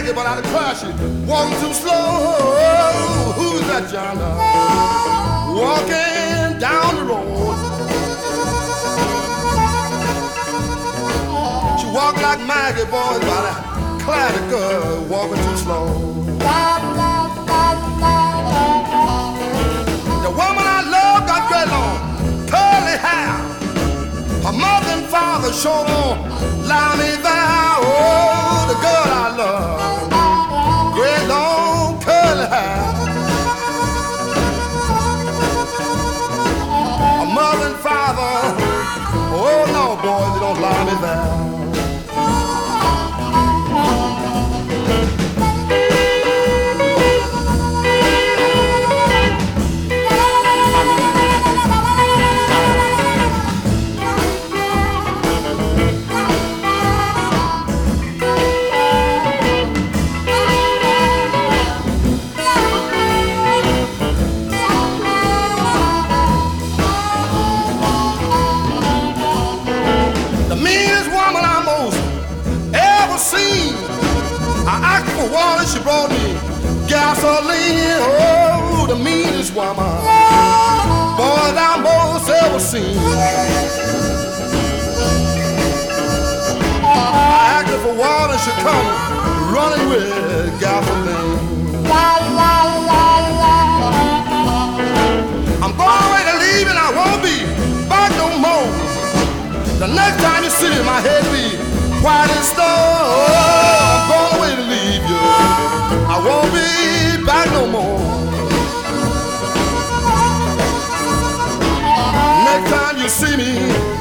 Maggie, but I declare she walking too slow. Who's that yonder walking down the road? She walk like Maggie, boys, but I declare the girl walking too slow. The woman I love got dread long, curly hair. Her mother and father sure don't lie me there. Oh, the girl I love, great long curly hair. Her mother and father, oh no, boys, they don't lie me there. I asked for water, she brought me gasoline. Oh, the meanest woman, boy, that I most ever seen. I asked her for water, she come running with gasoline. I'm going away to leave and I won't be back no more. The next time you see me, my head be white as snow. I'm going away to leave you. I won't be back no more. Next time you see me,